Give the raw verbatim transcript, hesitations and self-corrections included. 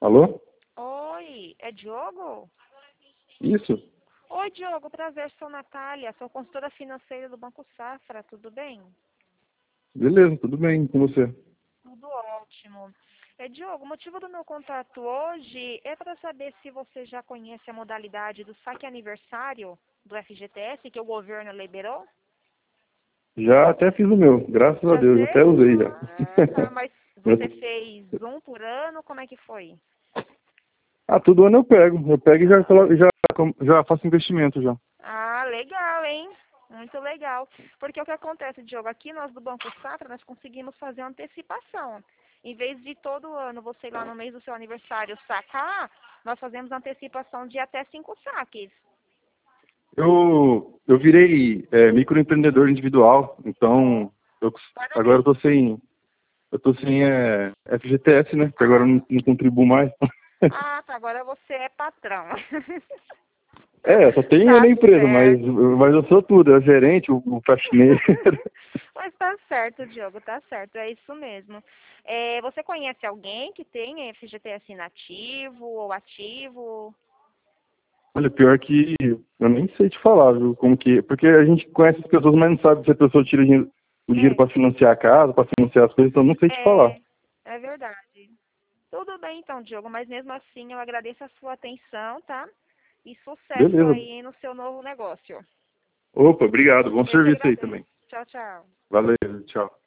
Alô? Oi, é Diogo? Isso? Oi, Diogo, prazer, sou Natália, sou consultora financeira do Banco Safra, tudo bem? Beleza, tudo bem com você? Tudo ótimo. É, Diogo, o motivo do meu contato hoje é para saber se você já conhece a modalidade do saque aniversário do F G T S que o governo liberou. Já até fiz o meu, graças a Já Deus, até fez? usei já. Ah, tá, mas você fez um por ano, como é que foi? Ah, todo ano eu pego. Eu pego e já, colo- já, já faço investimento já. Ah, legal, hein? Muito legal. Porque o que acontece, Diogo, aqui nós do Banco Safra, nós conseguimos fazer antecipação. Em vez de todo ano você ir lá no mês do seu aniversário sacar, nós fazemos antecipação de até cinco saques. Eu, eu virei é, microempreendedor individual, então eu, agora eu Parabéns. tô sem, eu tô sem é, F G T S, né? Que agora eu não, não contribuo mais. Ah, tá, agora você é patrão. É, só tem eu Tá na empresa, mas, certo. mas eu sou tudo, é o gerente, o, o faxineiro. Mas tá certo, Diogo, tá certo, é isso mesmo. É, você conhece alguém que tem F G T S inativo ou ativo? Olha, pior que eu nem sei te falar, viu, como que... Porque a gente conhece as pessoas, mas não sabe se a pessoa tira dinheiro- o dinheiro É, para financiar a casa, para financiar as coisas, então eu não sei te falar. é, é verdade. Tudo bem então, Diogo, mas mesmo assim eu agradeço a sua atenção, tá? E sucesso Beleza. aí no seu novo negócio. Opa, obrigado. Bom Eu que serviço aí agradeço. também. Tchau, tchau. Valeu, tchau.